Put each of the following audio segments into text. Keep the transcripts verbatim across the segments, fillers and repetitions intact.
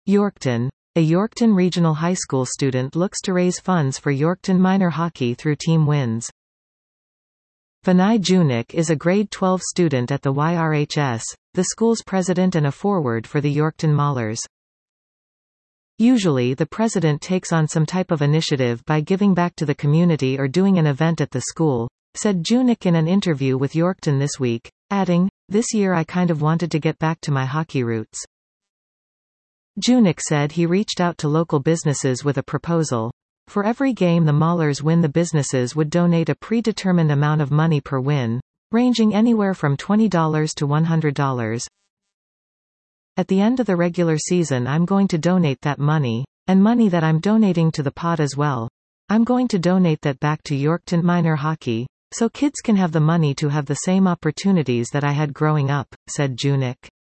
Yorkton. A Yorkton Regional High School student looks to raise funds for Yorkton minor hockey through team wins. Vinay Junik is a grade twelve student at the Y R H S, the school's president and a forward for the Yorkton Maulers. Usually the president takes on some type of initiative by giving back to the community or doing an event at the school, said Junik in an interview with Yorkton this week, adding, "This year I kind of wanted to get back to my hockey roots." Junik said he reached out to local businesses with a proposal. For every game the Maulers win, the businesses would donate a predetermined amount of money per win, ranging anywhere from twenty dollars to one hundred dollars. At the end of the regular season I'm going to donate that money, and money that I'm donating to the pot as well. I'm going to donate that back to Yorkton minor hockey, so kids can have the money to have the same opportunities that I had growing up, said Junik.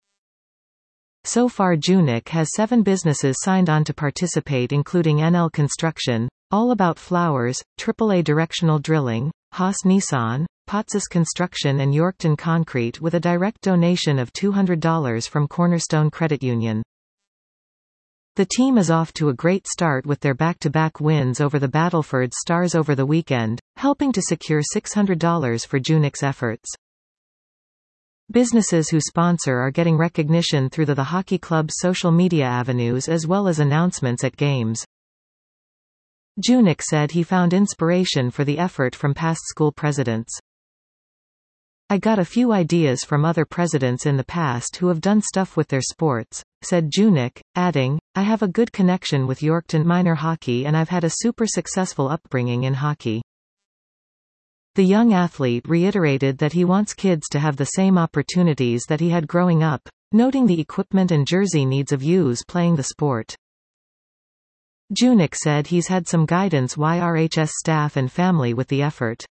So far Junik has seven businesses signed on to participate, including N L Construction, All About Flowers, triple A Directional Drilling, Haas Nissan, Potsis Construction and Yorkton Concrete, with a direct donation of two hundred dollars from Cornerstone Credit Union. The team is off to a great start with their back-to-back wins over the Battleford Stars over the weekend, helping to secure six hundred dollars for Junik's efforts. Businesses who sponsor are getting recognition through the, the hockey club's social media avenues as well as announcements at games. Junik said he found inspiration for the effort from past school presidents. "I got a few ideas from other presidents in the past who have done stuff with their sports," said Junik, adding, "I have a good connection with Yorkton minor hockey and I've had a super successful upbringing in hockey." The young athlete reiterated that he wants kids to have the same opportunities that he had growing up, noting the equipment and jersey needs of youths playing the sport. Junik said he's had some guidance Y R H S staff and family with the effort.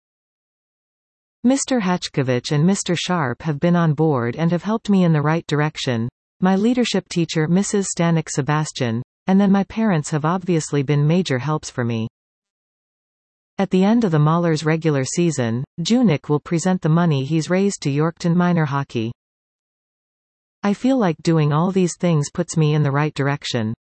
"Mister Hachkovich and Mister Sharp have been on board and have helped me in the right direction. My leadership teacher Missus Stanek Sebastian, and then my parents have obviously been major helps for me." At the end of the Maulers' regular season, Junik will present the money he's raised to Yorkton minor hockey. "I feel like doing all these things puts me in the right direction.